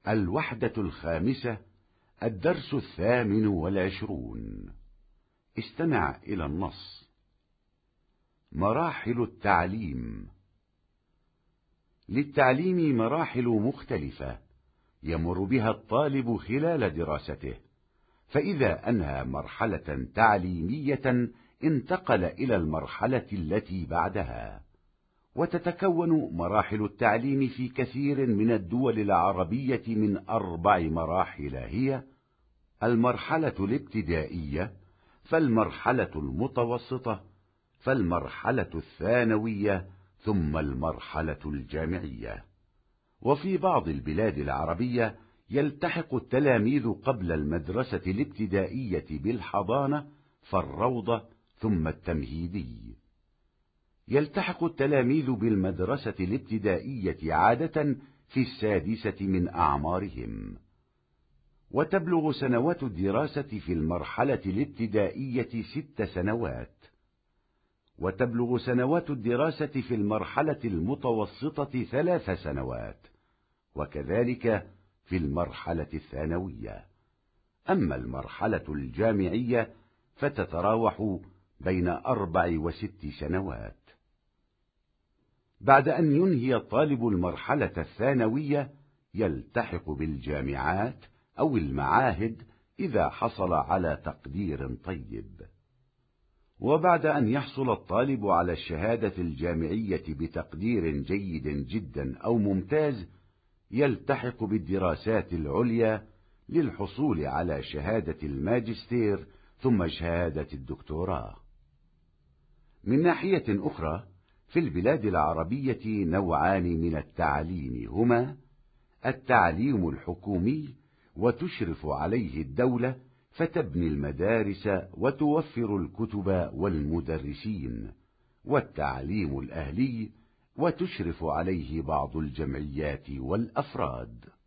الوحدة الخامسة، الدرس 28. استمع إلى النص. مراحل التعليم. للتعليم مراحل مختلفة يمر بها الطالب خلال دراسته، فإذا أنهى مرحلة تعليمية انتقل إلى المرحلة التي بعدها. وتتكون مراحل التعليم في كثير من الدول العربية من 4 مراحل، هي: المرحلة الابتدائية، فالمرحلة المتوسطة، فالمرحلة الثانوية، ثم المرحلة الجامعية. وفي بعض البلاد العربية يلتحق التلاميذ قبل المدرسة الابتدائية بالحضانة، فالروضة، ثم التمهيدي. يلتحق التلاميذ بالمدرسة الابتدائية عادة في 6 من أعمارهم. وتبلغ سنوات الدراسة في المرحلة الابتدائية 6 سنوات. وتبلغ سنوات الدراسة في المرحلة المتوسطة 3 سنوات، وكذلك في المرحلة الثانوية. أما المرحلة الجامعية فتتراوح بين 4 و6 سنوات. بعد أن ينهي الطالب المرحلة الثانوية يلتحق بالجامعات أو المعاهد إذا حصل على تقدير طيب. وبعد أن يحصل الطالب على الشهادة الجامعية بتقدير جيد جدا أو ممتاز، يلتحق بالدراسات العليا للحصول على شهادة الماجستير ثم شهادة الدكتوراه. من ناحية أخرى، في البلاد العربية نوعان من التعليم، هما: التعليم الحكومي، وتشرف عليه الدولة فتبني المدارس وتوفر الكتب والمدرسين، والتعليم الأهلي، وتشرف عليه بعض الجمعيات والأفراد.